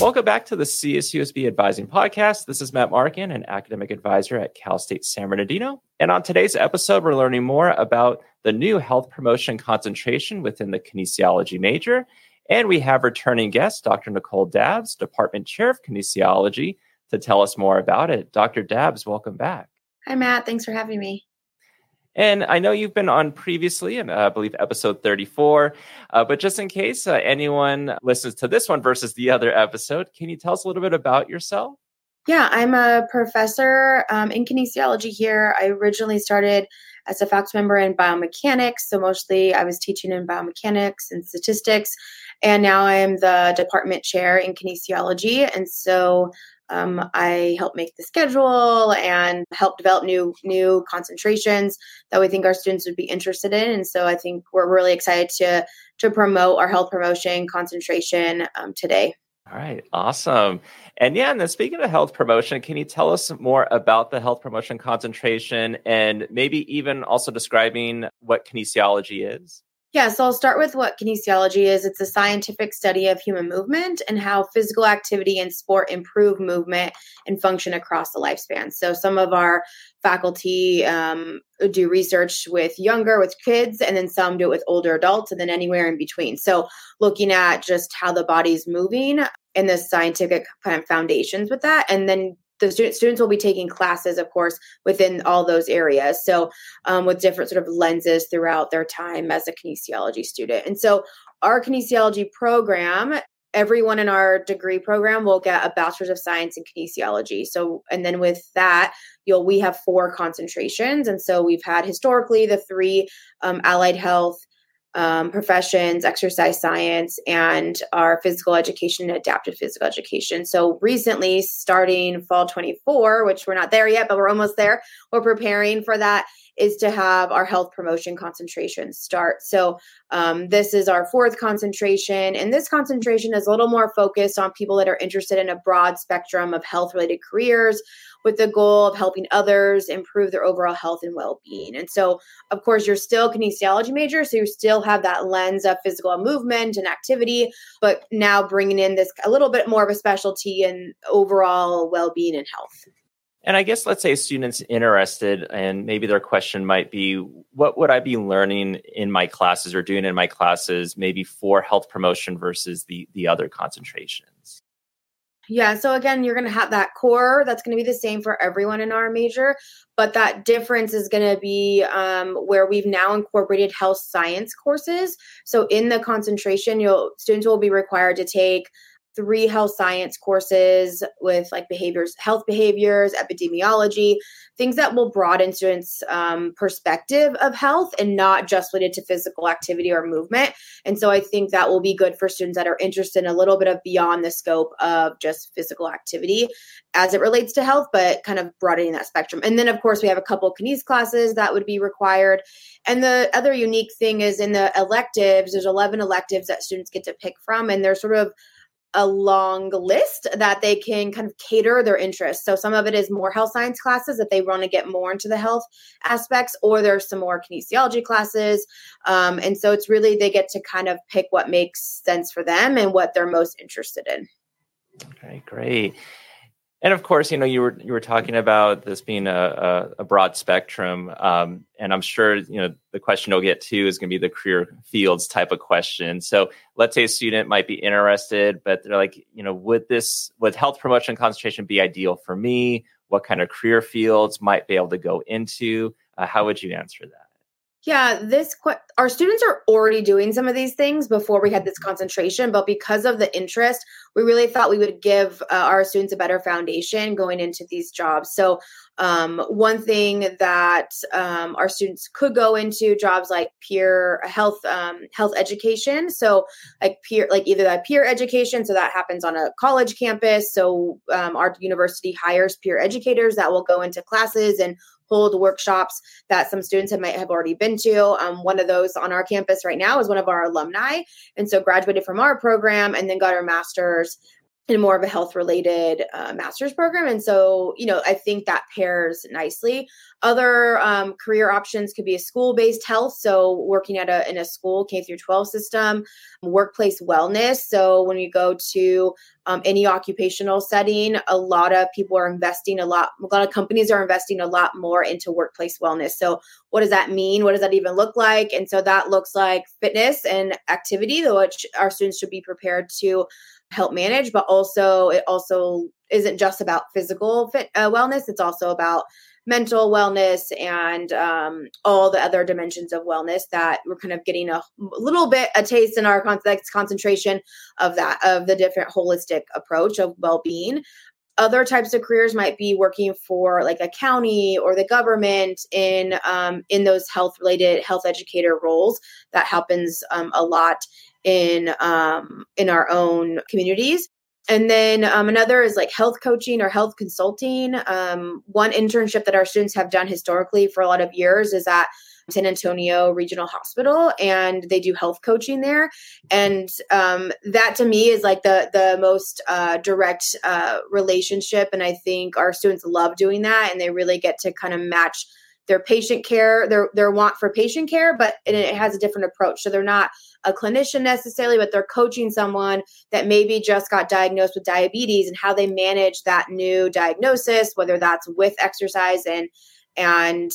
Welcome back to the CSUSB Advising Podcast. This is Matt Markin, an academic advisor at Cal State San Bernardino. And on today's episode, we're learning more about the new health promotion concentration within the kinesiology major. And we have returning guest, Dr. Nicole Dabbs, Department Chair of Kinesiology, to tell us more about it. Dr. Dabbs, welcome back. Hi, Matt. Thanks for having me. And I know you've been on previously in, I believe, episode 34, but just in case anyone listens to this one versus the other episode, can you tell us a little bit about yourself? Yeah, I'm a professor in kinesiology here. I originally started as a faculty member in biomechanics, so mostly I was teaching in biomechanics and statistics, and now I'm the department chair in kinesiology, and so I help make the schedule and help develop new concentrations that we think our students would be interested in. And so I think we're really excited to promote our health promotion concentration today. All right, awesome. And then speaking of health promotion, can you tell us more about the health promotion concentration and maybe even also describing what kinesiology is? Yeah, so I'll start with what kinesiology is. It's a scientific study of human movement and how physical activity and sport improve movement and function across the lifespan. So some of our faculty do research with kids, and then some do it with older adults, and then anywhere in between. So looking at just how the body's moving and the scientific kind of foundations with that, and then the students will be taking classes, of course, within all those areas. So with different sort of lenses throughout their time as a kinesiology student. And so our kinesiology program, everyone in our degree program will get a bachelor's of science in kinesiology. So, and then with that, we have 4 concentrations. And so we've had historically the 3 allied health professions, exercise science, and our physical education and adaptive physical education. So recently, starting fall 24, which we're not there yet, but we're almost there, we're preparing for that, is to have our health promotion concentration start. So this is our 4th concentration, and this concentration is a little more focused on people that are interested in a broad spectrum of health-related careers, with the goal of helping others improve their overall health and well-being. And so, of course, you're still a kinesiology major, so you still have that lens of physical movement and activity, but now bringing in this a little bit more of a specialty in overall well-being and health. And I guess let's say a student's interested and maybe their question might be, what would I be learning in my classes or doing in my classes maybe for health promotion versus the other concentrations? Yeah. So again, you're going to have that core that's going to be the same for everyone in our major, but that difference is going to be where we've now incorporated health science courses. So in the concentration, students will be required to take 3 health science courses with like health behaviors, epidemiology, things that will broaden students' perspective of health and not just related to physical activity or movement. And so I think that will be good for students that are interested in a little bit of beyond the scope of just physical activity as it relates to health, but kind of broadening that spectrum. And then, of course, we have a couple of kines classes that would be required. And the other unique thing is in the electives, there's 11 electives that students get to pick from, and they're sort of a long list that they can kind of cater their interests. So some of it is more health science classes that they want to get more into the health aspects, or there's some more kinesiology classes. And so it's really, they get to kind of pick what makes sense for them and what they're most interested in. Okay, great. And of course, you were talking about this being a broad spectrum, and I'm sure the question you'll get to is going to be the career fields type of question. So let's say a student might be interested, but they're like, would health promotion concentration be ideal for me? What kind of career fields might be able to go into? How would you answer that? Yeah, our students are already doing some of these things before we had this concentration, but because of the interest, we really thought we would give our students a better foundation going into these jobs. So one thing that our students could go into jobs like peer health education. So either that peer education, so that happens on a college campus. So our university hires peer educators that will go into classes and hold workshops that some students might have already been to. One of those on our campus right now is one of our alumni. And so graduated from our program and then got our master's in more of a health related master's program. And so, I think that pairs nicely. Other career options could be a school-based health. So working in a school K through 12 system, workplace wellness. So when you go to any occupational setting, a lot of companies are investing a lot more into workplace wellness. So what does that mean? What does that even look like? And so that looks like fitness and activity, which our students should be prepared to help manage, but it also isn't just about physical wellness. It's also about mental wellness and all the other dimensions of wellness that we're kind of getting a little bit a taste in our concentration of the different holistic approach of well-being. Other types of careers might be working for like a county or the government in those health educator roles. That happens a lot in our own communities. And then another is like health coaching or health consulting. One internship that our students have done historically for a lot of years is at San Antonio Regional Hospital, and they do health coaching there. And that to me is like the most direct relationship. And I think our students love doing that, and they really get to kind of match their patient care, their want for patient care, but it has a different approach. So they're not a clinician necessarily, but they're coaching someone that maybe just got diagnosed with diabetes and how they manage that new diagnosis, whether that's with exercise and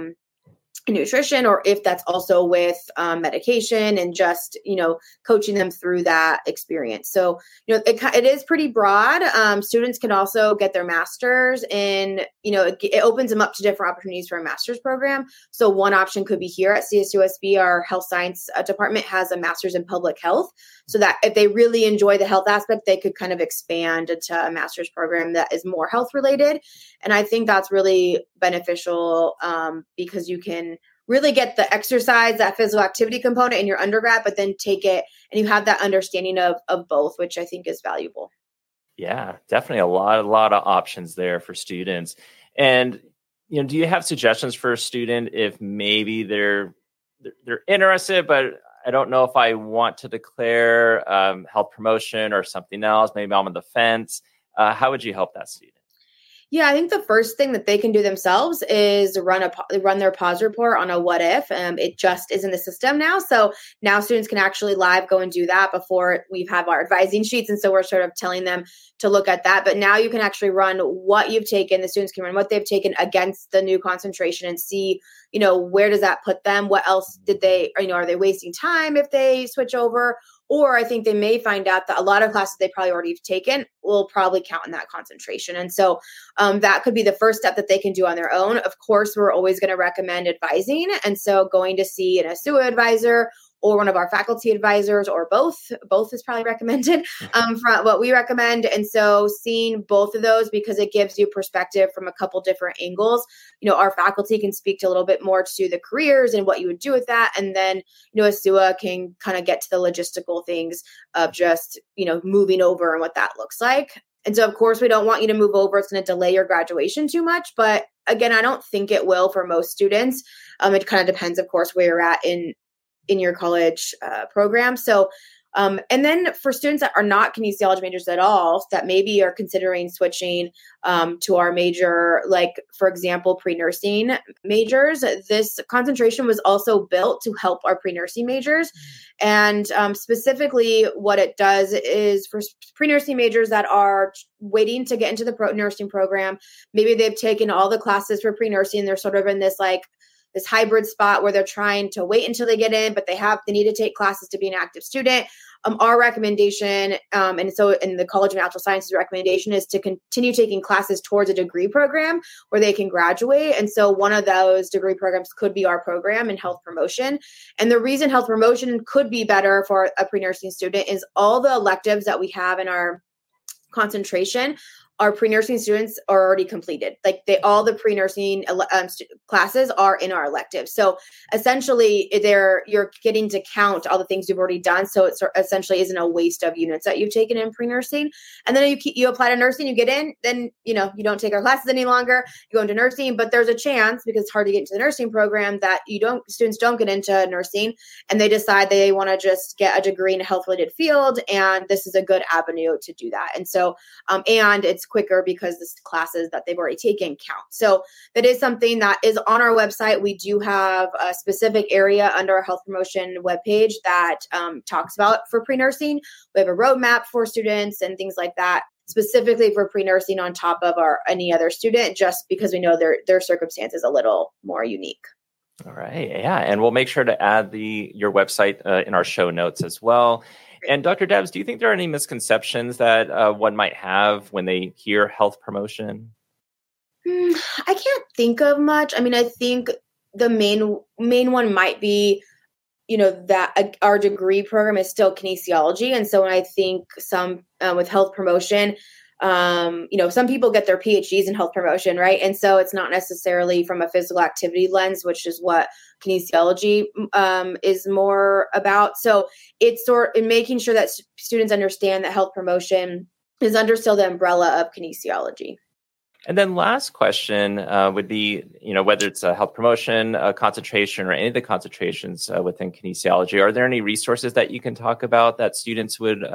nutrition, or if that's also with medication, and just, coaching them through that experience. So, it is pretty broad. Students can also get their master's in, it opens them up to different opportunities for a master's program. So one option could be here at CSUSB, our health science department has a master's in public health. So that if they really enjoy the health aspect, they could kind of expand into a master's program that is more health related. And I think that's really beneficial because you can really get the exercise, that physical activity component in your undergrad, but then take it and you have that understanding of both, which I think is valuable. Yeah, definitely a lot of options there for students. And, do you have suggestions for a student if maybe they're interested, but I don't know if I want to declare health promotion or something else, maybe I'm on the fence. How would you help that student? Yeah, I think the first thing that they can do themselves is run their pause report on a what if. It just is in the system now. So now students can actually live go and do that before we have our advising sheets. And so we're sort of telling them to look at that. But now you can actually run what you've taken. The students can run what they've taken against the new concentration and see, where does that put them? What else did they, are they wasting time if they switch over? Or I think they may find out that a lot of classes they probably already have taken will probably count in that concentration. And so that could be the first step that they can do on their own. Of course, we're always going to recommend advising. And so going to see an ASUA advisor or one of our faculty advisors, or both is probably recommended from what we recommend. And so seeing both of those, because it gives you perspective from a couple different angles. Our faculty can speak to a little bit more to the careers and what you would do with that. And then, ASUA can kind of get to the logistical things of just, moving over and what that looks like. And so, of course, we don't want you to move over. It's going to delay your graduation too much. But again, I don't think it will for most students. It kind of depends, of course, where you're at in your college program. So, and then for students that are not kinesiology majors at all, that maybe are considering switching to our major, like, for example, pre-nursing majors, this concentration was also built to help our pre-nursing majors. And specifically what it does is for pre-nursing majors that are waiting to get into the nursing program, maybe they've taken all the classes for pre-nursing. They're sort of in this hybrid spot where they're trying to wait until they get in, but they need to take classes to be an active student. Our recommendation, and so in the College of Natural Sciences recommendation, is to continue taking classes towards a degree program where they can graduate. And so one of those degree programs could be our program in health promotion. And the reason health promotion could be better for a pre-nursing student is all the electives that we have in our concentration our pre-nursing students are already completed. Like all the pre-nursing classes are in our elective. So essentially you're getting to count all the things you've already done. So it essentially isn't a waste of units that you've taken in pre-nursing. And then you apply to nursing, you get in, then, you don't take our classes any longer, you go into nursing, but there's a chance, because it's hard to get into the nursing program, that students don't get into nursing and they decide they want to just get a degree in a health related field. And this is a good avenue to do that. And so, and it's quicker because the classes that they've already taken count. So that is something that is on our website. We do have a specific area under our health promotion webpage that talks about for pre-nursing. We have a roadmap for students and things like that, specifically for pre-nursing on top of any other student, just because we know their circumstance is a little more unique. All right. Yeah. And we'll make sure to add your website in our show notes as well. And Dr. Dabbs, do you think there are any misconceptions that one might have when they hear health promotion? I can't think of much. I mean, I think the main one might be, that our degree program is still kinesiology. And so when I think with health promotion, some people get their PhDs in health promotion, right? And so it's not necessarily from a physical activity lens, which is what kinesiology is more about. So it's in making sure that students understand that health promotion is under still the umbrella of kinesiology. And then last question would be, whether it's a health promotion, a concentration, or any of the concentrations within kinesiology, are there any resources that you can talk about that students would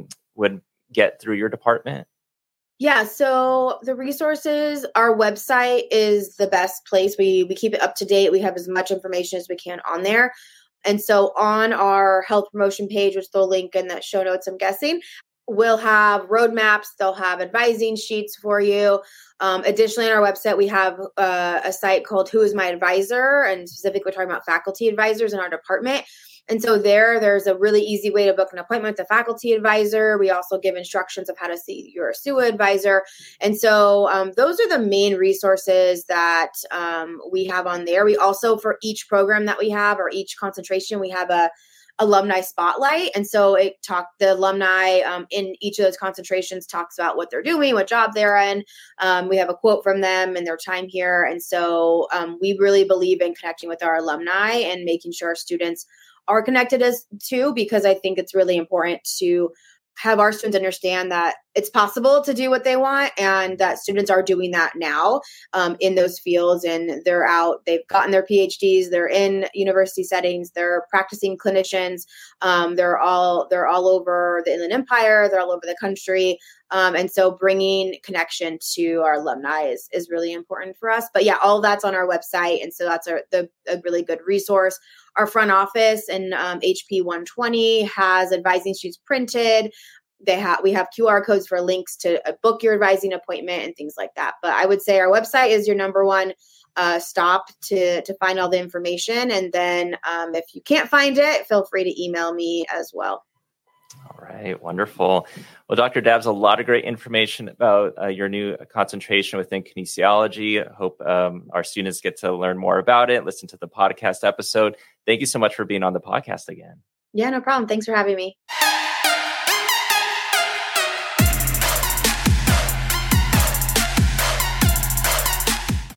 get through your department? Yeah, so the resources, our website is the best place. We keep it up to date. We have as much information as we can on there. And so on our health promotion page, which they'll link in the show notes, I'm guessing, we'll have roadmaps. They'll have advising sheets for you. Additionally, on our website, we have a site called Who is My Advisor? And specifically, we're talking about faculty advisors in our department. And so there's a really easy way to book an appointment with a faculty advisor. We also give instructions of how to see your SUA advisor. And so those are the main resources that we have on there. We also, for each program that we have or each concentration, we have a alumni spotlight. And so the alumni in each of those concentrations talks about what they're doing, what job they're in. We have a quote from them and their time here. And so we really believe in connecting with our alumni and making sure our students are connected as too, because I think it's really important to have our students understand that it's possible to do what they want and that students are doing that now in those fields, and they're out, they've gotten their PhDs, they're in university settings, they're practicing clinicians, they're all over the Inland Empire, they're all over the country. And so bringing connection to our alumni is really important for us. But yeah, all that's on our website. And so that's a really good resource. Our front office and HP 120 has advising sheets printed. We have QR codes for links to book your advising appointment and things like that. But I would say our website is your number one stop to find all the information. And then if you can't find it, feel free to email me as well. All right, wonderful. Well, Dr. Dabbs, a lot of great information about your new concentration within kinesiology. I hope our students get to learn more about it, listen to the podcast episode. Thank you so much for being on the podcast again. Yeah, no problem. Thanks for having me.